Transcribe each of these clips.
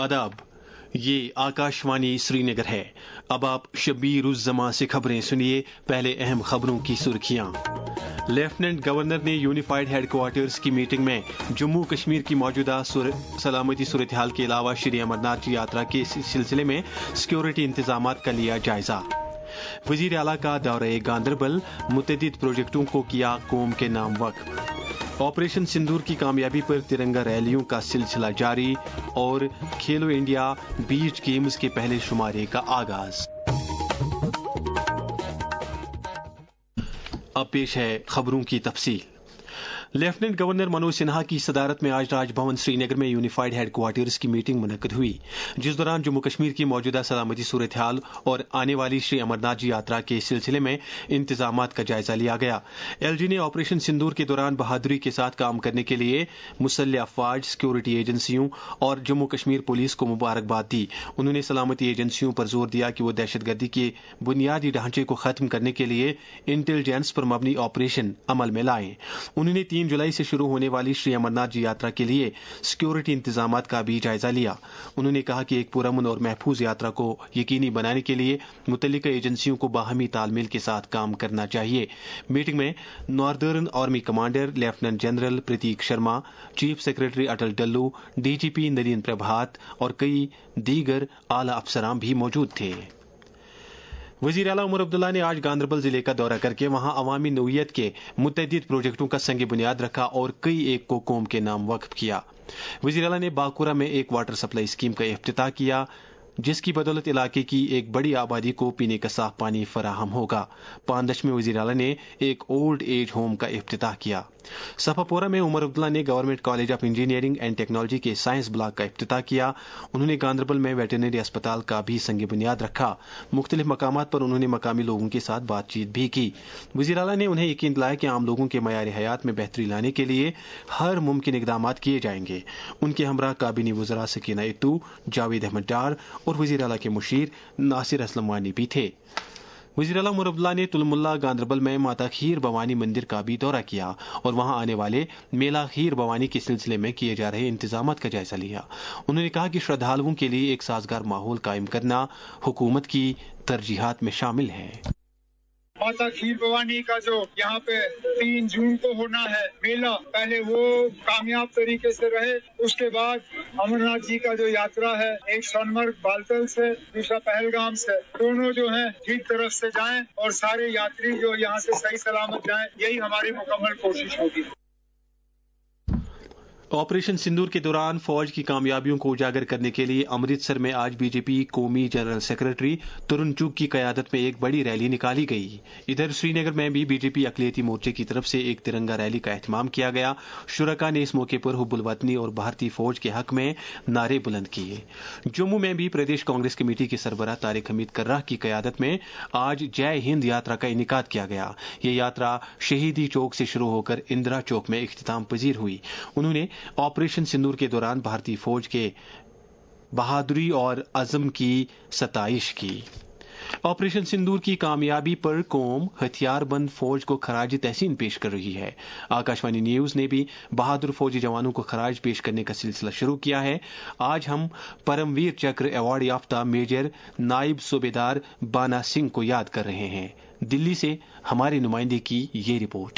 आदाब, ये आकाशवाणी श्रीनगर है। अब आप शब्बीर उज़ ज़मां से खबरें सुनिए। पहले अहम खबरों की सुर्खियां। लेफ्टिनेंट गवर्नर ने यूनिफाइड हेडक्वार्टर्स की मीटिंग में जम्मू कश्मीर की मौजूदा सलामती सूरत हाल के अलावा श्री अमरनाथ जी यात्रा के सिलसिले में सिक्योरिटी इंतजामात का लिया जायजा। वजीर आला का दौरे गांदरबल, मुतअद्दिद प्रोजेक्टों को किया कौम के नाम वक्फ। ऑपरेशन सिंदूर की कामयाबी पर तिरंगा रैलियों का सिलसिला जारी और खेलो इंडिया बीच गेम्स के पहले शुमारे का आगाज। अब पेश है खबरों की तफसील। लेफ्टिनेंट गवर्नर मनोज सिन्हा की सदारत में आज राजभवन श्रीनगर में यूनिफाइड हेडक्वार्टर्स की मीटिंग मुनक्किद हुई, जिस दौरान जम्मू कश्मीर की मौजूदा सलामती सूरत हाल और आने वाली श्री अमरनाथ जी यात्रा के सिलसिले में इंतजामात का जायजा लिया गया। एलजी ने ऑपरेशन सिंदूर के दौरान बहादुरी के साथ काम करने के लिए मुसल्लह अफवाज, सिक्योरिटी एजेंसियों और जम्मू कश्मीर पुलिस को मुबारकबाद दी। उन्होंने सलामती एजेंसियों पर जोर दिया कि वो दहशतगर्दी के बुनियादी ढांचे को खत्म करने के लिए इंटेलिजेंस पर मबनी ऑपरेशन अमल में लाएं। उन्होंने 3 जुलाई से शुरू होने वाली श्री अमरनाथ जी यात्रा के लिए सिक्योरिटी इंतजामात का भी जायजा लिया। उन्होंने कहा कि एक पुरअमन और महफूज यात्रा को यकीनी बनाने के लिए मुतल्लिका एजेंसियों को बाहमी तालमेल के साथ काम करना चाहिए। मीटिंग में northern army commander lieutenant general Prateek Sharma, chief secretary Atal Dulloo, DGP Nalin Prabhat और कई दीगर आला अफसरान भी मौजूद थे। वजीर आला उमर अब्दुल्ला ने आज गांदरबल जिले का दौरा करके वहां अवामी नौइयत के मुतअद्दिद प्रोजेक्टों का संग बुनियाद रखा और कई एक को कौम के नाम वक्फ किया। वजीर आला ने बाकुरा में एक वाटर सप्लाई स्कीम का इफ्तिताह किया, जिसकी बदौलत इलाके की एक बड़ी आबादी को पीने का साफ पानी फराहम होगा। पांदश में वजीर आला ने एक ओल्ड एज होम का इफ्तिताह किया। सफापोरा में उमर अब्दुल्ला ने government college of engineering and technology के साइंस ब्लॉक का इफ्तिताह किया। उन्होंने गांदरबल में वेटरनरी अस्पताल का भी संग बुनियाद रखा। मुख्तलिफ मकामात पर उन्होंने मकामी लोगों के साथ बातचीत भी की। वजीर आला ने उन्हें यकीन दिलाया कि आम लोगों के मयार हयात में बेहतरी लाने के लिए हर मुमकिन इकदाम किए जाएंगे। उनके हमरा काबिनी वज़रा सकीना इत्तू, जावेद अहमद डार और वजीर आला के मुशीर नासिर असलम वानी भी थे। वजीर आला उमर अब्दुल्ला ने तुलमुल्ला गांदरबल में माता खीर भवानी मंदिर का भी दौरा किया और वहां आने वाले मेला खीर भवानी के सिलसिले में किए जा रहे इंतजामात का जायजा लिया। उन्होंने कहा कि श्रद्धालुओं के लिए एक साजगार माहौल कायम करना हुकूमत की तरजीहात में शामिल है। माता खीर भवानी का जो यहाँ पे 3 जून को होना है मेला, पहले वो कामयाब तरीके से रहे। उसके बाद अमरनाथ जी का जो यात्रा है, एक सोनमर्ग बालतल से, दूसरा पहलगाम से, दोनों जो हैं ठीक तरफ से जाएं और सारे यात्री जो यहाँ से सही सलामत जाएं, यही हमारी मुकम्मल कोशिश होगी। ऑपरेशन सिंदूर के दौरान फौज की कामयाबियों को उजागर करने के लिए अमृतसर में आज बीजेपी कौमी जनरल सेक्रेटरी तरुण चुग की कयादत में एक बड़ी रैली निकाली गई। इधर श्रीनगर में भी बीजेपी अक़लियती मोर्चे की तरफ से एक तिरंगा रैली का एहतमाम किया गया। शुरका ने इस मौके पर हुब्बुल वतनी और भारतीय फौज के हक में नारे बुलंद किए। जम्मू में भी प्रदेश कांग्रेस कमेटी के सरबराह तारिक हमीद कर्राह की कयादत में आज जय हिंद यात्रा का इनेकाद किया गया। यह यात्रा शहीदी चौक से शुरू होकर इंदिरा चौक में इख्तिताम पजीर हुई। उन्होंने ऑपरेशन सिंदूर के दौरान भारतीय फौज के बहादुरी और अज़म की सताइश की। ऑपरेशन सिंदूर की कामयाबी पर कौम हथियारबंद फौज को खराज तहसीन पेश कर रही है। आकाशवाणी न्यूज ने भी बहादुर फौजी जवानों को खराज पेश करने का सिलसिला शुरू किया है। आज हम परमवीर चक्र अवार्ड याफ्ता मेजर नायब सूबेदार बाना सिंह को याद कर रहे हैं। दिल्ली से हमारे नुमाइंदे की ये रिपोर्ट।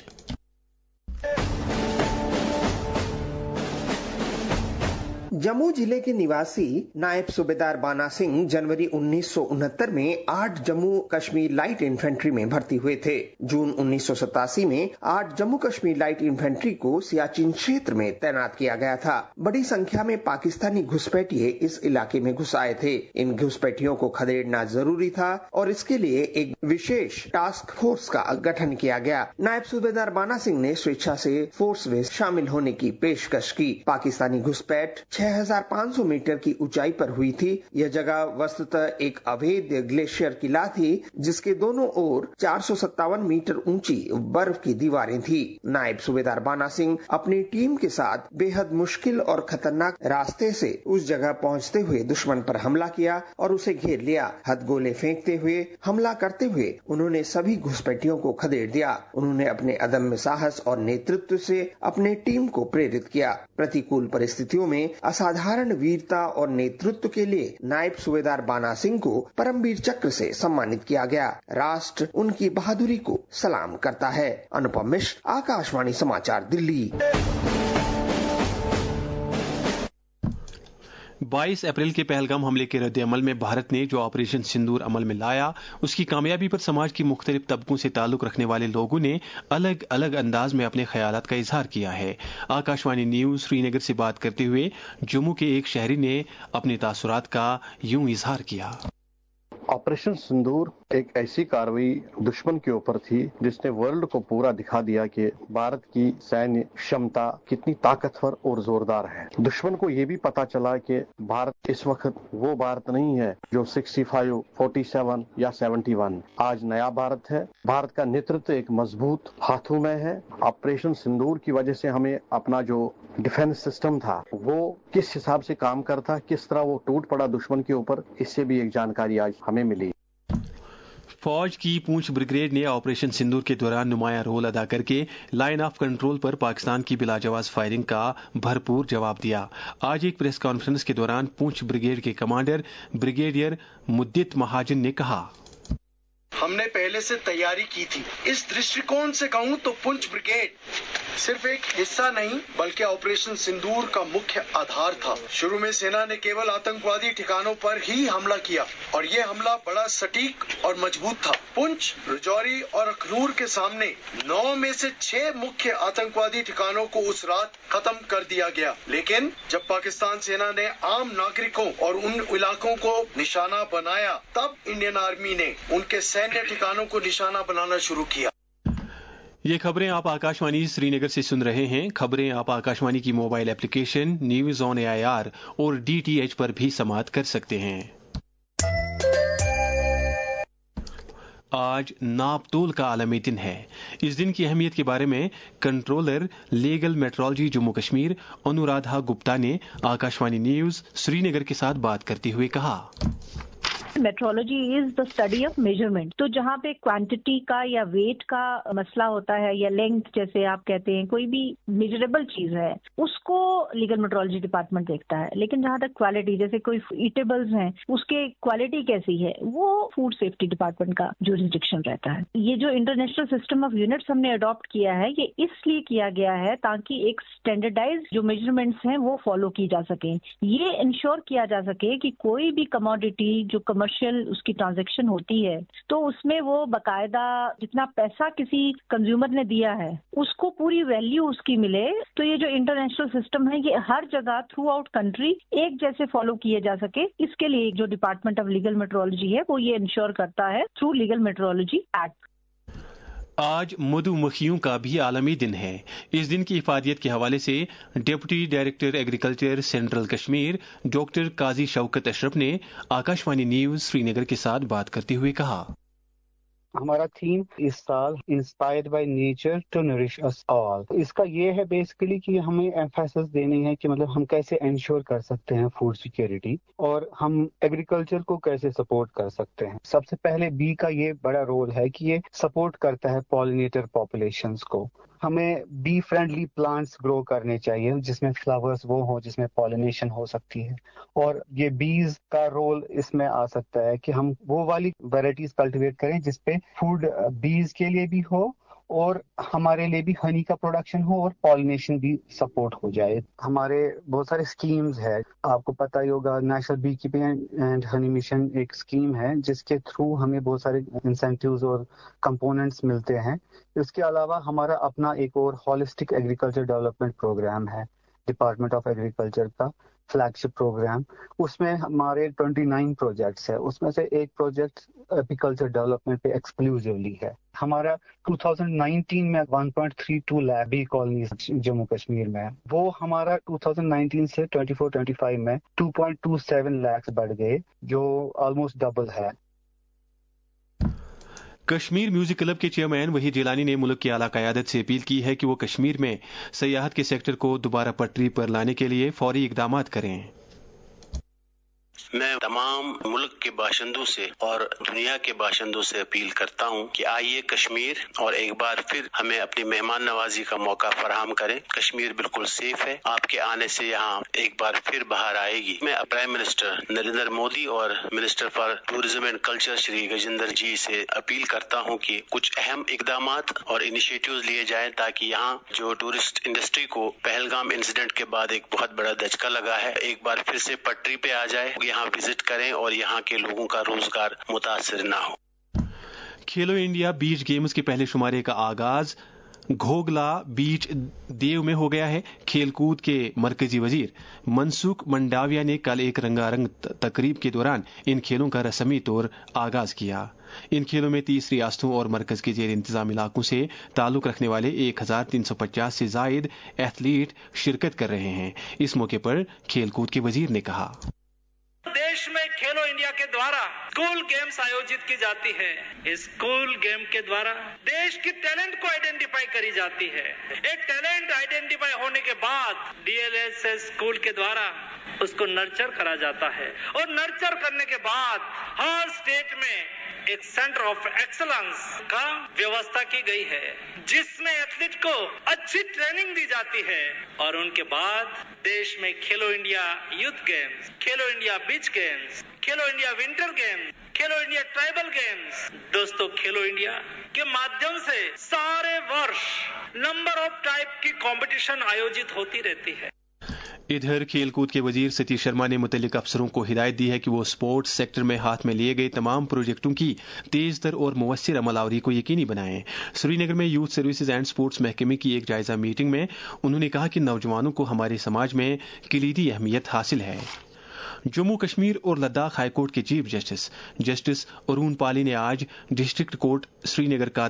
जम्मू जिले के निवासी नायब सूबेदार बाना सिंह जनवरी 1969 में 8 जम्मू कश्मीर लाइट इन्फेंट्री में भर्ती हुए थे। जून 1987 में 8 जम्मू कश्मीर लाइट इन्फेंट्री को सियाचिन क्षेत्र में तैनात किया गया था। बड़ी संख्या में पाकिस्तानी घुसपैठिए इस इलाके में घुस आए थे। इन घुसपैठियों को खदेड़ना जरूरी था और इसके लिए एक विशेष टास्क फोर्स का गठन किया गया। नायब सूबेदार बाना सिंह ने स्वेच्छा से फोर्स में शामिल होने की पेशकश की। पाकिस्तानी घुसपैठ 6500 मीटर की ऊंचाई पर हुई थी। यह जगह वस्तुतः एक अवैध ग्लेशियर किला थी, जिसके दोनों ओर 457 मीटर ऊंची बर्फ की दीवारें थी। नायब सूबेदार बाना सिंह अपनी टीम के साथ बेहद मुश्किल और खतरनाक रास्ते से उस जगह पहुंचते हुए दुश्मन पर हमला किया और उसे घेर लिया। हथगोले फेंकते हुए हमला करते हुए उन्होंने सभी घुसपैठियों को खदेड़ दिया। उन्होंने अपने अदम्य साहस और नेतृत्व से अपने टीम को प्रेरित किया। प्रतिकूल परिस्थितियों में असाधारण वीरता और नेतृत्व के लिए नायब सूबेदार बाना सिंह को परमवीर चक्र से सम्मानित किया गया। राष्ट्र उनकी बहादुरी को सलाम करता है। अनुपम मिश्र, आकाशवाणी समाचार, दिल्ली। 22 अप्रैल के पहलगाम हमले के रद्द-ए-अमल में भारत ने जो ऑपरेशन सिंदूर अमल में लाया, उसकी कामयाबी पर समाज के मुख्तलिफ तबकों से ताल्लुक रखने वाले लोगों ने अलग अलग अंदाज में अपने ख्यालात का इजहार किया है। आकाशवाणी न्यूज श्रीनगर से बात करते हुए जम्मू के एक शहरी ने अपने तासुरात का यूं इजहार किया। ऑपरेशन सिंदूर एक ऐसी कार्रवाई दुश्मन के ऊपर थी जिसने वर्ल्ड को पूरा दिखा दिया कि भारत की सैन्य क्षमता कितनी ताकतवर और जोरदार है। दुश्मन को ये भी पता चला कि भारत इस वक्त वो भारत नहीं है जो 65, 47 या 71। आज नया भारत है। भारत का नेतृत्व एक मजबूत हाथों में है। ऑपरेशन सिंदूर की वजह से हमें अपना जो डिफेंस सिस्टम था वो किस हिसाब से काम करता, किस तरह वो टूट पड़ा दुश्मन के ऊपर, इससे भी एक जानकारी आज हमें मिली। फौज की पूंछ ब्रिगेड ने ऑपरेशन सिंदूर के दौरान नुमाया रोल अदा करके लाइन ऑफ कंट्रोल पर पाकिस्तान की बिलाजवाज फायरिंग का भरपूर जवाब दिया। आज एक प्रेस कॉन्फ्रेंस के दौरान पूंछ ब्रिगेड के कमांडर ब्रिगेडियर मुद्दित महाजन ने कहा, हमने पहले से तैयारी की थी। इस दृष्टिकोण से कहूं तो पुंछ ब्रिगेड सिर्फ एक हिस्सा नहीं बल्कि ऑपरेशन सिंदूर का मुख्य आधार था। शुरू में सेना ने केवल आतंकवादी ठिकानों पर ही हमला किया और ये हमला बड़ा सटीक और मजबूत था। पुंछ, राजौरी और अखनूर के सामने 9 में से 6 मुख्य आतंकवादी ठिकानों को उस रात खत्म कर दिया गया। लेकिन जब पाकिस्तान सेना ने आम नागरिकों और उन इलाकों को निशाना बनाया, तब इंडियन आर्मी ने उनके सैन्य ठिकानों को निशाना बनाना शुरू किया। ये खबरें आप आकाशवाणी श्रीनगर से सुन रहे हैं। खबरें आप आकाशवाणी की mobile application news on AIR और DTH पर भी समाअत कर सकते हैं। आज नापतोल का आलमी दिन है। इस दिन की अहमियत के बारे में controller legal metrology Jammu Kashmir Anuradha Gupta ने आकाशवाणी न्यूज श्रीनगर के साथ बात करते हुए कहा, metrology is the study of measurement. तो जहाँ पे क्वांटिटी का या वेट का मसला होता है या लेंथ जैसे आप कहते हैं, कोई भी मेजरेबल चीज है, उसको लीगल मेट्रोलॉजी डिपार्टमेंट देखता है। लेकिन जहाँ तक क्वालिटी, जैसे कोई ईटेबल्स हैं, उसके क्वालिटी कैसी है, वो फूड सेफ्टी डिपार्टमेंट का जुरिसडिक्शन रहता है। ये जो इंटरनेशनल सिस्टम ऑफ यूनिट्स हमने अडॉप्ट किया है, ये इसलिए किया गया है ताकि एक स्टैंडर्डाइज जो मेजरमेंट्स हैं वो फॉलो की जा सके। ये इंश्योर किया जा सके कि कोई भी कमोडिटी जो कमर्शियल उसकी ट्रांजैक्शन होती है तो उसमें वो बकायदा जितना पैसा किसी कंज्यूमर ने दिया है उसको पूरी वैल्यू उसकी मिले। तो ये जो इंटरनेशनल सिस्टम है ये हर जगह थ्रू आउट कंट्री एक जैसे फॉलो किए जा सके, इसके लिए जो डिपार्टमेंट ऑफ लीगल मेट्रोलॉजी है वो ये इंश्योर करता है थ्रू लीगल मेट्रोलॉजी एक्ट। आज मधुमक्खियों का भी आलमी दिन है। इस दिन की हिफाजत के हवाले से deputy director agriculture central Kashmir doctor Qazi Shaukat Ashraf ने आकाशवाणी न्यूज श्रीनगर के साथ बात करते हुए कहा, हमारा थीम इस साल inspired by nature to nourish us all. इसका ये है बेसिकली कि हमें एम्फेसिस देनी है कि मतलब हम कैसे इंश्योर कर सकते हैं फूड सिक्योरिटी और हम एग्रीकल्चर को कैसे सपोर्ट कर सकते हैं। सबसे पहले बी का ये बड़ा रोल है कि ये सपोर्ट करता है पॉलिनेटर पॉपुलेशंस को। हमें बी फ्रेंडली प्लांट्स ग्रो करने चाहिए जिसमें फ्लावर्स वो हो, जिसमें पॉलिनेशन हो सकती है। और ये बीज का रोल इसमें आ सकता है कि हम वो वाली वैरायटीज कल्टीवेट करें जिसपे फूड बीज के लिए भी हो और हमारे लिए भी हनी का प्रोडक्शन हो और पॉलिनेशन भी सपोर्ट हो जाए। हमारे बहुत सारे स्कीम्स है, आपको पता ही होगा, national bee keeping and honey mission एक स्कीम है जिसके थ्रू हमें बहुत सारे इंसेंटिव्स और कंपोनेंट्स मिलते हैं। इसके अलावा हमारा अपना एक और हॉलिस्टिक एग्रीकल्चर डेवलपमेंट प्रोग्राम है, डिपार्टमेंट ऑफ एग्रीकल्चर का फ्लैगशिप प्रोग्राम। उसमें हमारे 29 प्रोजेक्ट्स है, उसमें से एक प्रोजेक्ट एपीकल्चर डेवलपमेंट पे एक्सक्लूसिवली है। हमारा 2019 में 1.32 लाख बी कॉलोनीज जम्मू कश्मीर में, वो हमारा 2019 से 24-25 में 2.27 लाख बढ़ गए, जो ऑलमोस्ट डबल है। कश्मीर म्यूजिक क्लब के चेयरमैन वहीद जिलानी ने मुल्क की आला क़यादत से अपील की है कि वो कश्मीर में सयाहत के सेक्टर को दोबारा पटरी पर लाने के लिए फौरी इक़दामात करें। میں تمام ملک کے باشندوں سے اور دنیا کے باشندوں سے اپیل کرتا ہوں کہ آئیے کشمیر اور ایک بار پھر ہمیں اپنی مہمان نوازی کا موقع فراہم کریں. کشمیر بالکل سیف ہے. آپ کے آنے سے یہاں ایک بار پھر باہر آئے گی. میں پرائم منسٹر نریندر مودی اور minister for tourism and culture Shri Gajendra ji سے اپیل کرتا ہوں کہ کچھ اہم اقدامات اور انیشیٹوز لیے جائیں تاکہ یہاں جو ٹورسٹ انڈسٹری کو پہلگام انسیڈنٹ کے بعد ایک بہت بڑا دھچکا لگا ہے ایک بار پھر سے پٹری پہ آ جائے, یہاں وزٹ کریں اور یہاں کے لوگوں کا روزگار متاثر نہ ہو. کھیلو انڈیا بیچ گیمز کے پہلے شمارے کا آغاز گھوگلا بیچ دیو میں ہو گیا ہے. کھیل کود کے مرکزی وزیر منسوخ منڈاویا نے کل ایک رنگا رنگ تقریب کے دوران ان کھیلوں کا رسمی طور آغاز کیا. ان کھیلوں میں 30 ریاستوں اور مرکز کے زیر انتظام علاقوں سے تعلق رکھنے والے 1350 سے زائد ایتھلیٹ شرکت کر رہے ہیں. اس موقع پر کھیل کود کے وزیر نے کہا, دیش میں کھیلو انڈیا کے دوارا اسکول گیمز آیوجت کی جاتی ہے. اسکول گیم کے دوارا دیش کی ٹیلنٹ کو آئیڈینٹیفائی کری جاتی ہے. ایک ٹیلنٹ آئیڈینٹیفائی ہونے کے بعد ڈی ایل ایس اسکول کے دوارا اس کو نرچر کرا جاتا ہے اور نرچر کرنے کے بعد ہر اسٹیٹ میں ایک سینٹر آف ایکسلنس کا ویوستھا کی گئی ہے جس میں ایتھلیٹ کو اچھی ٹریننگ دی جاتی ہے اور ان کے بعد دیش میں Khelo India youth games, Khelo India beach games, Khelo India winter games, Khelo India tribal games. دوستو کھیلو انڈیا کے مادھیم سے سارے ورش نمبر آف ٹائپ کی کمپٹیشن آیوجت ہوتی رہتی ہے. ادھر کھیل کود کے وزیر ستیش شرما نے متعلق افسروں کو ہدایت دی ہے کہ وہ اسپورٹس سیکٹر میں ہاتھ میں لیے گئے تمام پروجیکٹوں کی تیز تر اور مؤثر عمل آوری کو یقینی بنائیں. سری نگر میں یوتھ سروسز اینڈ اسپورٹس محکمے کی ایک جائزہ میٹنگ میں انہوں نے کہا کہ نوجوانوں کو ہمارے سماج میں کلیدی اہمیت حاصل ہے. جموں کشمیر اور لداخ ہائی کورٹ کے چیف جسٹس ارون پالی نے آج ڈسٹرکٹ کورٹ سری نگر کا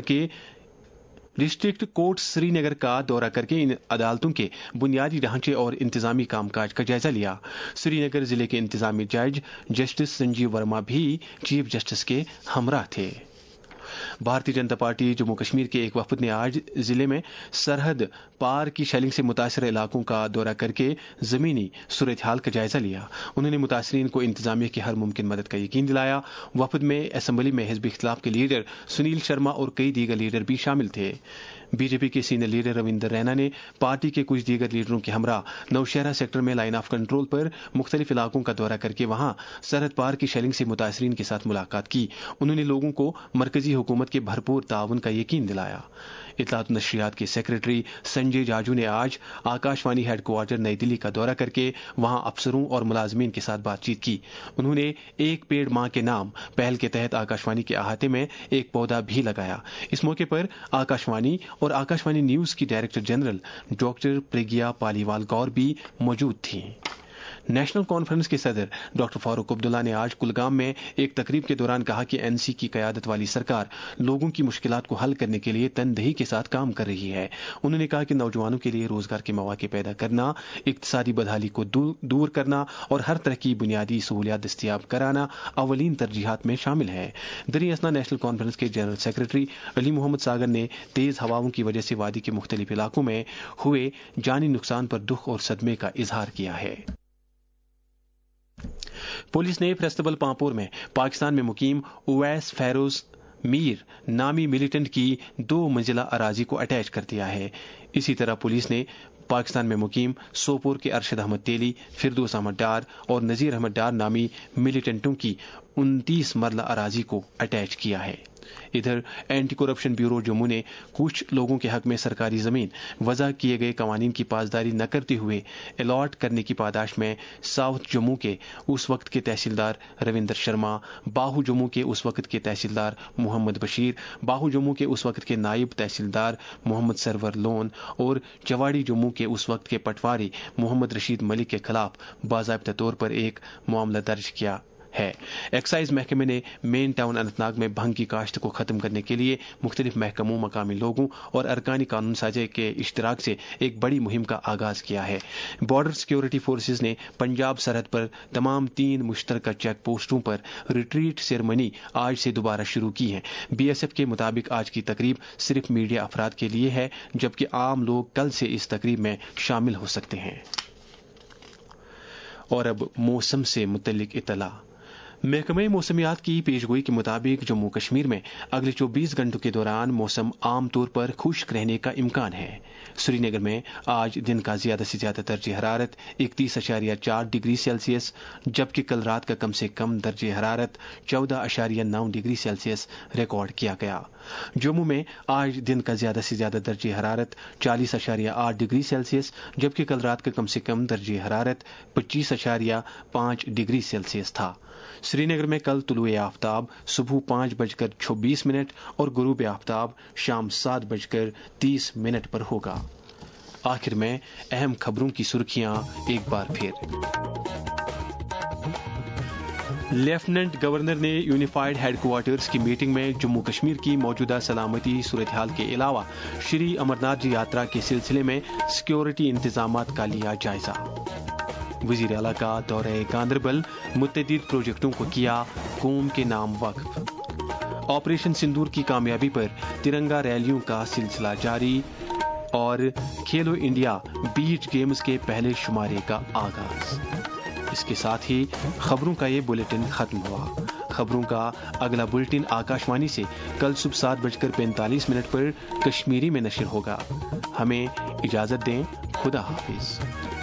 دورہ کر کے ان عدالتوں کے بنیادی ڈھانچے اور انتظامی کام کاج کا جائزہ لیا. سری نگر ضلع کے انتظامی جج جسٹس سنجیو ورما بھی چیف جسٹس کے ہمراہ تھے. بھارتی جنتا پارٹی جموں کشمیر کے ایک وفد نے آج ضلع میں سرحد پار کی شیلنگ سے متاثرہ علاقوں کا دورہ کر کے زمینی صورتحال کا جائزہ لیا. انہوں نے متاثرین کو انتظامیہ کی ہر ممکن مدد کا یقین دلایا. وفد میں اسمبلی میں حزب اختلاف کے لیڈر سنیل شرما اور کئی دیگر لیڈر بھی شامل تھے. بی جے پی کے سینئر لیڈر رویندر رینا نے پارٹی کے کچھ دیگر لیڈروں کے ہمراہ نوشہرہ سیکٹر میں لائن آف کنٹرول پر مختلف علاقوں کا دورہ کر کے وہاں سرحد پار کی شیلنگ سے متاثرین کے ساتھ ملاقات کی. انہوں نے لوگوں کو مرکزی حکومت کے بھرپور تعاون کا یقین دلایا. اطلاعات و نشریات کے سیکریٹری سنجے جاجو نے آج آکاش وانی ہیڈ کوارٹر نئی دلی کا دورہ کر کے وہاں افسروں اور ملازمین کے ساتھ بات چیت کی. انہوں نے ایک پیڑ ماں کے نام پہل کے تحت آکاش وانی کے احاطے میں ایک پودا بھی لگایا. اس موقع پر آکاش وانی اور آکاش وانی نیوز کی director general doctor Pragya Paliwal Gaur بھی موجود تھیں. نیشنل کانفرنس کے صدر ڈاکٹر فاروق عبداللہ نے آج کلگام میں ایک تقریب کے دوران کہا کہ این سی کی قیادت والی سرکار لوگوں کی مشکلات کو حل کرنے کے لیے تندہی کے ساتھ کام کر رہی ہے. انہوں نے کہا کہ نوجوانوں کے لیے روزگار کے مواقع پیدا کرنا, اقتصادی بدحالی کو دور کرنا اور ہر طرح کی بنیادی سہولیات دستیاب کرانا اولین ترجیحات میں شامل ہے. دریں اثنا نیشنل کانفرنس کے جنرل سیکرٹری علی محمد ساگر نے تیز ہواؤں کی وجہ سے وادی کے مختلف علاقوں میں ہوئے جانی نقصان پر دکھ اور صدمے کا اظہار کیا ہے. پولیس نے فیسٹیول پامپور میں پاکستان میں مقیم اویس فیروز میر نامی ملیٹنٹ کی 2 منزلہ اراضی کو اٹیچ کر دیا ہے. اسی طرح پولیس نے پاکستان میں مقیم سوپور کے ارشد احمد تیلی, فردوس احمد ڈار اور نذیر احمد ڈار نامی ملیٹنٹوں کی 29 مرلہ اراضی کو اٹیچ کیا ہے. ادھر اینٹی کرپشن بیورو جموں نے کچھ لوگوں کے حق میں سرکاری زمین وضع کیے گئے قوانین کی پاسداری نہ کرتے ہوئے الاٹ کرنے کی پاداش میں ساؤتھ جموں کے اس وقت کے تحصیلدار رویندر شرما, باہو جموں کے اس وقت کے تحصیلدار محمد بشیر, باہو جموں کے اس وقت کے نائب تحصیلدار محمد سرور لون اور چواڑی جموں کے اس وقت کے پٹواری محمد رشید ملک کے خلاف باضابطہ طور پر ایک معاملہ درج کیا ہے. ایکسائز محکمے نے مین ٹاؤن اننت ناگ میں بھنگ کی کاشت کو ختم کرنے کے لیے مختلف محکموں, مقامی لوگوں اور ارکانی قانون سازی کے اشتراک سے ایک بڑی مہم کا آغاز کیا ہے. بارڈر سیکورٹی فورسز نے پنجاب سرحد پر تمام 3 مشترکہ چیک پوسٹوں پر ریٹریٹ سیرمنی آج سے دوبارہ شروع کی ہے. بی ایس ایف کے مطابق آج کی تقریب صرف میڈیا افراد کے لیے ہے, جبکہ عام لوگ کل سے اس تقریب میں شامل ہو سکتے ہیں. और अब मौसम से मुतल्लिक इतला। महकमे मौसमियात की पेशगोई के मुताबिक जम्मू कश्मीर में अगले 24 घंटों के दौरान मौसम आमतौर पर खुश्क रहने का इम्कान है। श्रीनगर में आज दिन का ज्यादा से ज्यादा दर्जे हरारत 31.4 डिग्री सेल्सियस, जबकि कल रात का कम से कम दर्जे हरारत 14.9 डिग्री सेल्सियस रिकॉर्ड किया गया। जम्मू में आज दिन का ज्यादा से ज्यादा दर्जे हरारत 40.8 डिग्री सेल्सियस, जबकि कल रात का कम से कम दर्जे हरारत 25.5 डिग्री सेल्सियस था। श्रीनगर में कल तुलुए आफ्ताब सुबह 5:26 और गुरूब आफ्ताब शाम 7:30 पर होगा। आखिर में अहम खबरों की सुर्खियां एक बार फिर। लेफ्टिनेंट गवर्नर ने यूनिफाइड हेडक्वार्टर्स की मीटिंग में जम्मू कश्मीर की मौजूदा सलामती सूरत हाल के अलावा श्री अमरनाथ जी यात्रा के सिलसिले में सिक्योरिटी इंतजामात का लिया जायजा। वजीर आला का दौरे गांदरबल, मुतअद्दिद प्रोजेक्टों को किया कौम के नाम वक्फ। ऑपरेशन सिंदूर की कामयाबी पर तिरंगा रैलियों का सिलसिला जारी और खेलो इंडिया बीच गेम्स के पहले शुमारे का आगाज। इसके साथ ही खबरों का ये बुलेटिन खत्म हुआ। खबरों का अगला बुलेटिन आकाशवाणी से कल सुबह 7:45 पर कश्मीरी में नशर होगा। हमें इजाजत दें। खुदा हाफिज।